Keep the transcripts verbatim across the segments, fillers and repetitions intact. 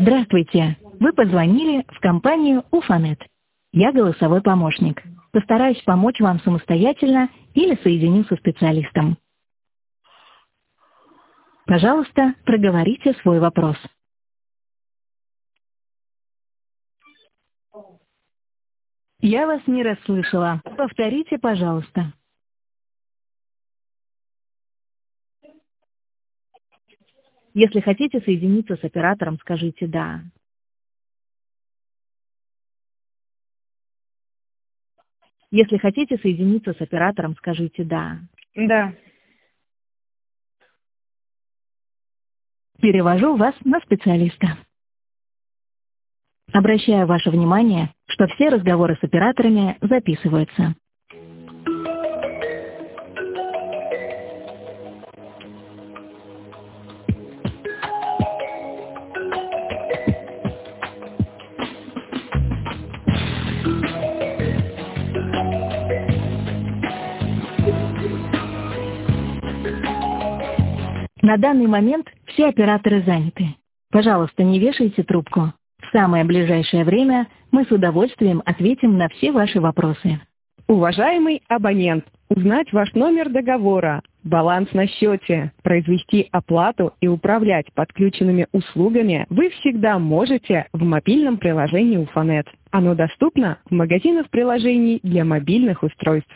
Здравствуйте! Вы позвонили в компанию Уфанет. Я голосовой помощник. Постараюсь помочь вам самостоятельно или соединю со специалистом. Пожалуйста, проговорите свой вопрос. Я вас не расслышала. Повторите, пожалуйста. Если хотите соединиться с оператором, скажите «да». Если хотите соединиться с оператором, скажите «да». Да. Перевожу вас на специалиста. Обращаю ваше внимание, что все разговоры с операторами записываются. На данный момент все операторы заняты. Пожалуйста, не вешайте трубку. В самое ближайшее время мы с удовольствием ответим на все ваши вопросы. Уважаемый абонент, узнать ваш номер договора, баланс на счете, произвести оплату и управлять подключенными услугами вы всегда можете в мобильном приложении Уфанет. Оно доступно в магазинах приложений для мобильных устройств.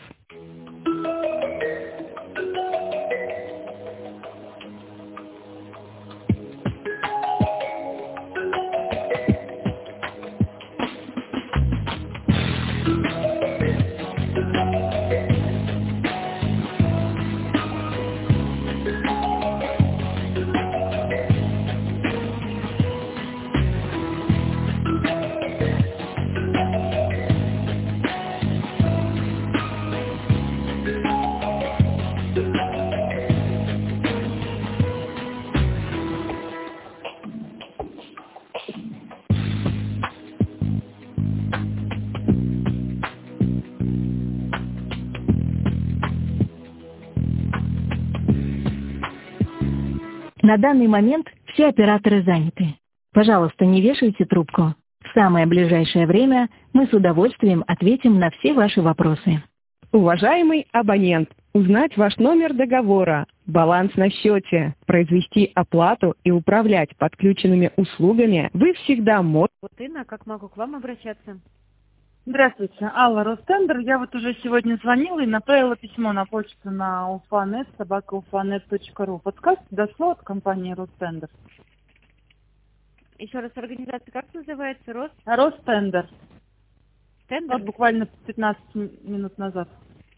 На данный момент все операторы заняты. Пожалуйста, не вешайте трубку. В самое ближайшее время мы с удовольствием ответим на все ваши вопросы. Уважаемый абонент, узнать ваш номер договора, баланс на счете, произвести оплату и управлять подключенными услугами вы всегда можете. Вот Инна, как могу к вам обращаться? Здравствуйте, Алла, Ростендер. Я вот уже сегодня звонила и направила письмо на почту на уфанет, собака уфанет точка ру. Подскажите дошло от компании Ростендер? Еще раз, организация как называется? Рост? Ростендер. Тендер? Вот буквально пятнадцать минут назад.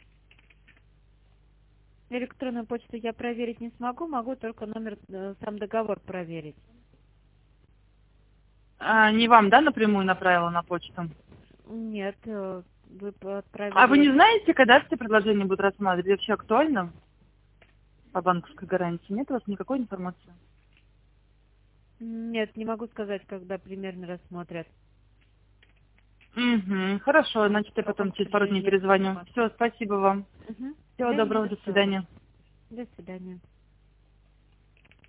Электронную почту я проверить не смогу, могу только номер, э, сам договор проверить. А, не вам, да, напрямую направила на почту? Нет, э, вы отправили... А вы не знаете, когда все предложения будут рассматривать? Вообще актуально? По банковской гарантии? Нет у вас никакой информации? Нет, не могу сказать, когда примерно рассмотрят. Угу, хорошо, значит я потом через пару дней перезвоню. Все, спасибо вам. Угу. Всего доброго, до свидания. До свидания.